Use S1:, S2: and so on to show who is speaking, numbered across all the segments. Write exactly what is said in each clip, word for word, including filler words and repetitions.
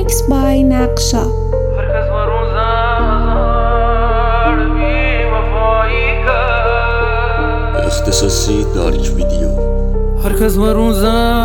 S1: Remix by Naqsha.
S2: اختصاصی دارک ویدیو.
S3: هر کس و روز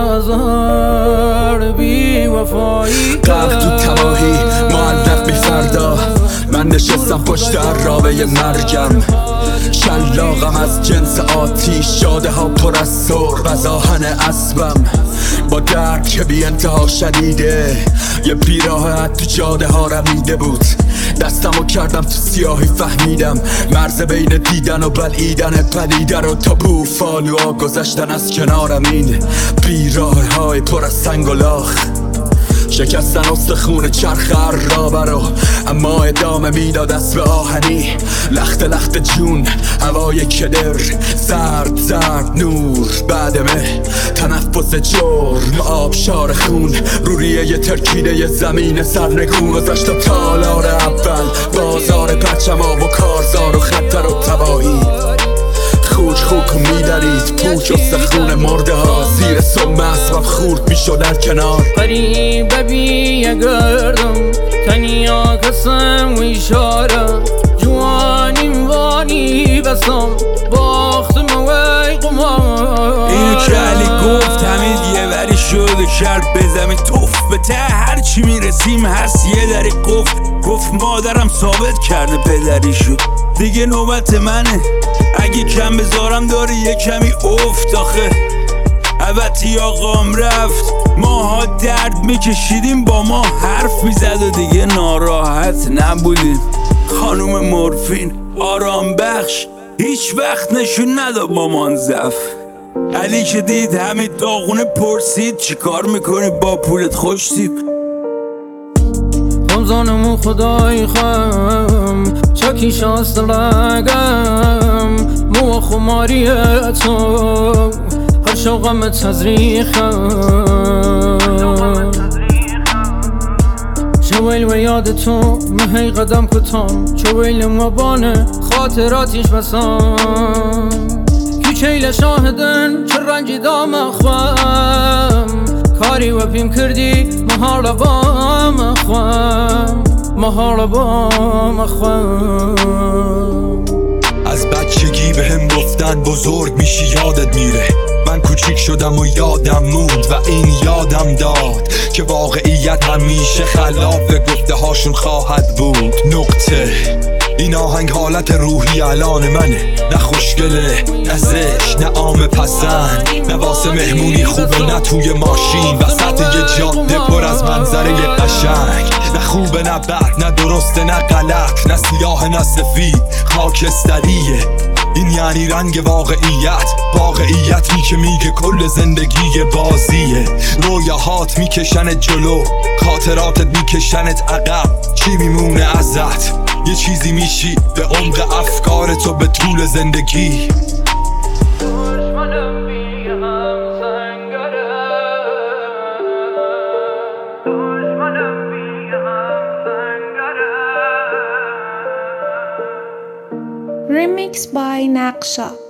S3: ازار بی وفایی
S4: قلب تو تباهی معلق بی فردا. من نشستم پشت عرابه مرگم، شلاقم از جنس آتیش، جاده ها پر از سرب از آهن اسبم، با درد که بی انتها شدیده. یه بیراحت تو جاده ها رمیده بود، دستمو کردم تو سیاهی، فهمیدم مرز بین دیدن و بلعیدن پدیده رو تا بوفالوها گذشتن از کنارم. این بیراه های پر از سنگ و لاخ شکستن استخون چرخ عرابه رو، اما ادامه میداد اسب آهنی. لخت لخت جون، هوای کدر، زرد زرد نور بعدمه، تنفس جرم، آبشار خون، روریه ی ترکیده ی زمین سرنگون. گذشتم تالار اول، بازار پرچما و کارزار و خطر و تباهی. خوک خوک و میدرید پوک و سخون مرده ها، زیر سم اسبم خورد میشد در کنار.
S3: قریب بی گردم تنیا کسم و اشاره، جوانیم وانی بسم باختم وی قمار.
S5: اینو که علی گفت همین یه وری شده کرد به زمین توف، به ته هرچی میرسیم هست یه دری قفل. گفت مادرم ثابت کرده پدری شد، دیگه نوبت منه، اگه کم بذارم داره یه کمی افت. آخه البته آقام رفت، ماها درد میکشیدیم، با ما حرف میزد و دیگه ناراحت نبودیم. خانوم مورفین آرام بخش هیچ وقت نشون نداد مامان زف. علی که دید همین داغونه پرسید چی کار میکنی با پولت خوشتیب.
S3: خمزانمو خدای خم چاکی شاست لگم، مو خماری تو هر شوقم تزریخم. شویل و یاد تو مهی قدم کتام، شویل مبانه خاطراتیش بسام. کچیل شاهدن چه رنجی دام اخوام، کاری و پیم کردی مهار بام اخوام، مهار بام اخوام.
S4: از بچگی به هم گفتن بزرگ میشی یادت میره، من کوچیک شدم و یادم موند و این یادم داد که واقعیت همیشه خلاف گفته هاشون خواهد بود. نقطه این آهنگ حالت روحی الان منه، نه خوشگله نه زشت نه عام پسند، نه واسه مهمونی خوبه نه توی ماشین وسط یه جاده پر از منظره قشنگ. نه خوبه نه بد نه درسته نه غلط، نه سیاه نه سفید، خاکستریه. این یعنی رنگ واقعیت، واقعیتی که میگه کل زندگی بازیه. رویاهات میکشنت جلو، خاطراتت میکشنت عقب، چی میمونه ازت؟ یه چیزی میشی به عمق افکارتو به طول زندگی.
S1: Remix by Naqsha.